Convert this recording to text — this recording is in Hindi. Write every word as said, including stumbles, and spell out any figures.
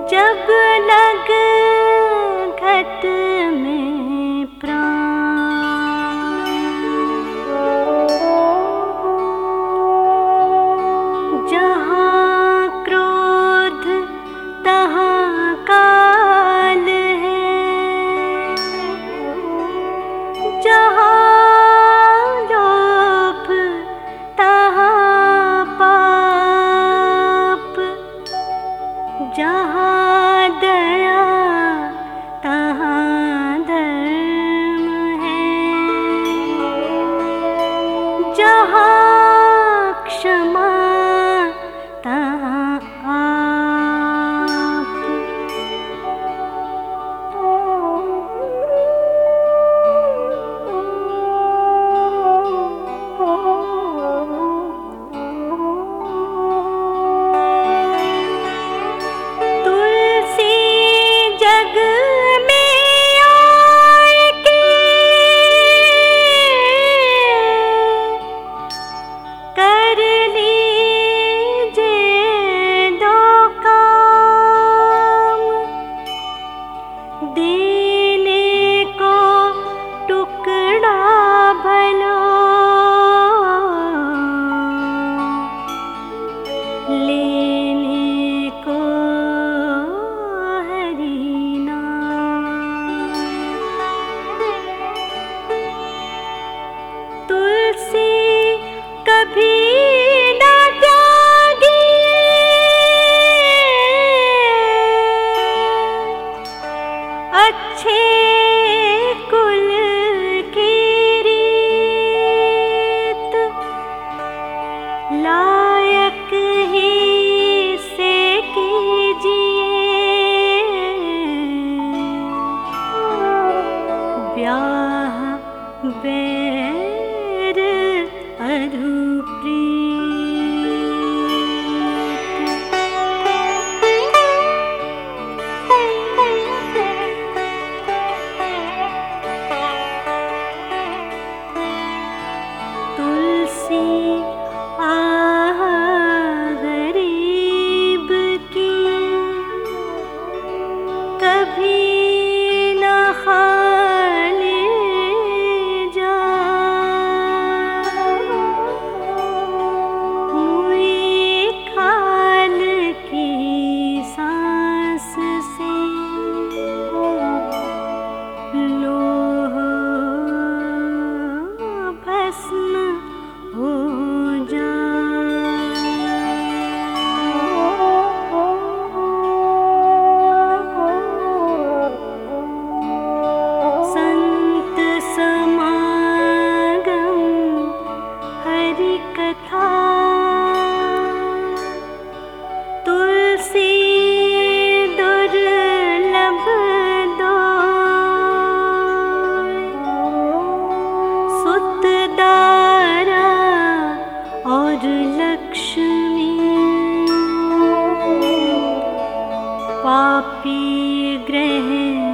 जब लग घट में प्राण, जहाँ क्रोध तहाँ काल है, जहाँ लोभ तहाँ पाप, जहाँ दया तहाँ धर्म है, जहाँ क्षमा तहाँ आप। तुलसी जग में आए के कर लीजे दो काम, देने को टुकड़ा भलो, लेने को हरि नाम। तुलसी कभी ना त्यागी, अच्छे कुल की रीत, लायक ही से कीजिए ब्याह बैर अधुप्रीत। तुलसी आह गरीब की, कभी न खाली जाए, मुई खाल की सांस से लोह भस्म हो जाए। संत समागम हरि कथा, तुलसी दुर्लभ दोय, सुत दारा और लक्ष्मी, पापी ग्रह